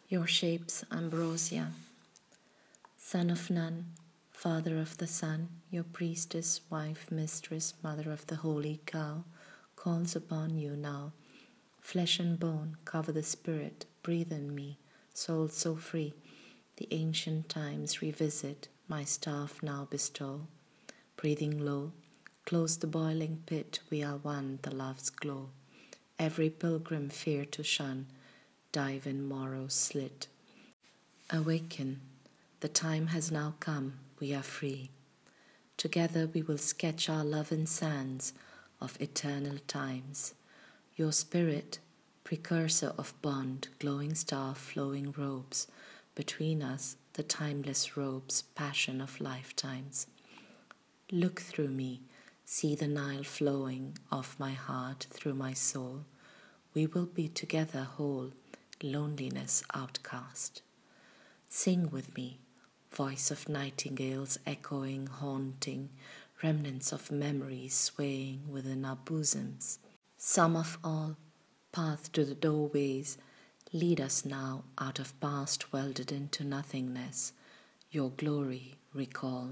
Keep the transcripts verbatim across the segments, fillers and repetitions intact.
Your shapes, ambrosia. Son of none, Father of the Sun, your priestess, wife, mistress, mother of the holy cow, calls upon you now. Flesh and bone, cover the spirit, breathe in me, soul so free. The ancient times revisit, my staff now bestow. Breathing low, close the boiling pit, we are one, the love's glow. Every pilgrim fear to shun, dive in morrow's slit. Awaken, the time has now come, we are free. Together we will sketch our love in sands of eternal times. Your spirit, precursor of bond, glowing star, flowing robes, between us the timeless robes, passion of lifetimes. Look through me, see the Nile flowing of my heart through my soul. We will be together whole, loneliness outcast. Sing with me, voice of nightingales echoing, haunting, remnants of memories swaying within our bosoms. Sum of all, path to the doorways, lead us now out of past welded into nothingness, your glory recall.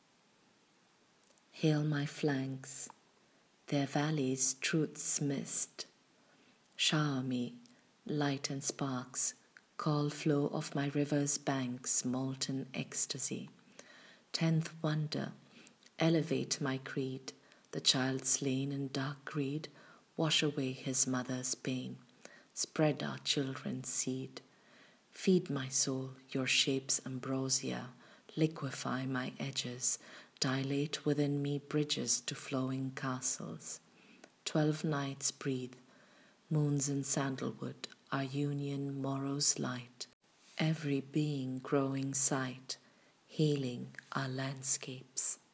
Hail my flanks, their valleys truth's mist. Shower me, light and sparks, call flow of my river's banks, molten ecstasy. Tenth wonder, elevate my creed, the child slain in dark greed, wash away his mother's pain, spread our children's seed. Feed my soul, your shape's ambrosia, liquefy my edges, dilate within me bridges to flowing castles. Twelve nights breathe, moons in sandalwood, our union morrow's light, every being growing sight, healing our landscapes.